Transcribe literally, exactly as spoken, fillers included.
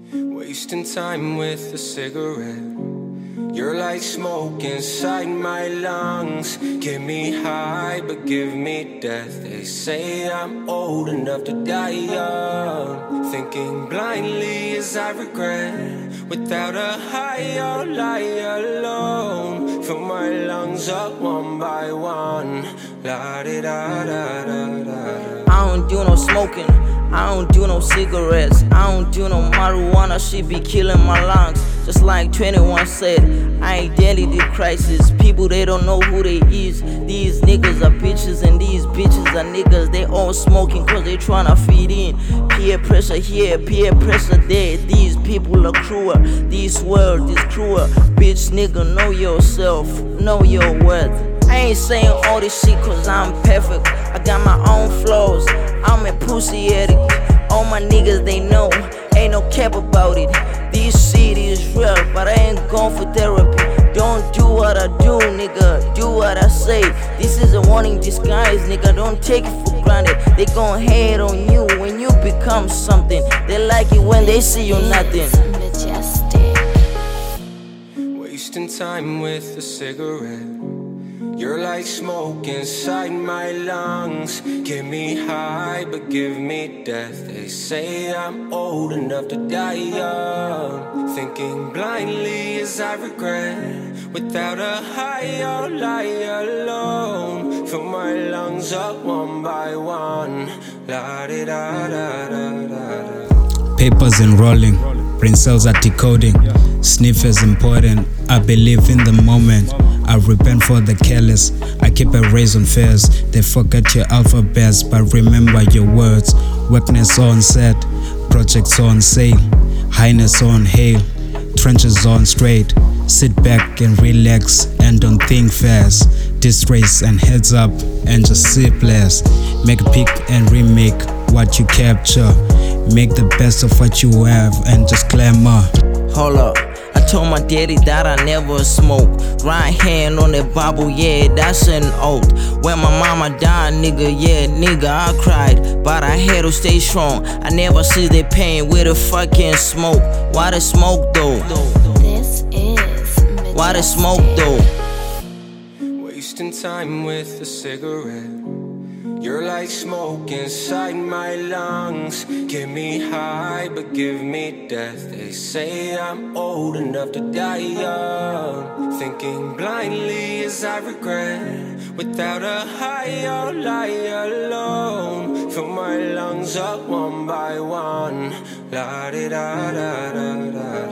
Wasting time with a cigarette. You're like smoke inside my lungs. Get me high, but give me death. They say I'm old enough to die young. Thinking blindly as I regret. Without a high, I'll lie alone. Fill my lungs up one by one. La di da da da da. I don't do no smoking, I don't do no cigarettes, I don't do no marijuana, shit be killing my lungs. Just like twenty-one said, identity crisis. People, they don't know who they is. These niggas are bitches and these bitches are niggas. They all smoking cause they tryna fit in. Peer pressure here, peer pressure there. These people are cruel, this world is cruel. Bitch nigga, know yourself, know your worth. I ain't saying all this shit cause I'm perfect. I got my own flaws, I'm a pussy addict. All my niggas, they know, ain't no cap about it. This shit is real, but I ain't going for therapy. Don't do what I do, nigga, do what I say. This is a warning disguise, nigga, don't take it for granted. They gon' hate on you when you become something. They like it when they see you nothing. Wasting time with a cigarette. You're like smoke inside my lungs. Get me high, but give me death. They say I'm old enough to die young. Thinking blindly as I regret. Without a high, I'll lie alone. Fill my lungs up one by one. La di da da da da. Papers enrolling, brain cells are decoding. Sniff is important, I believe in the moment. I repent for the careless, I keep a raise on fears. They forget your alphabets, but remember your words. Weakness on set, projects on sale. Highness on hail, trenches on straight. Sit back and relax and don't think fast. Disgrace and heads up and just sip less. Make a pick and remake what you capture. Make the best of what you have and just clamor. Hold up, I told my daddy that I never smoke. Right hand on that Bible, yeah, that's an oath. When my mama died, nigga, yeah, nigga, I cried. But I had to stay strong. I never see the pain with a fucking smoke. Why the smoke though? This is Why the smoke though? Wasting time with a cigarette. You're like smoke inside my lungs. Get me high, but give me death. They say I'm old enough to die young. Thinking blindly as I regret. Without a high, I'll lie alone. Fill my lungs up one by one. La di da da da da.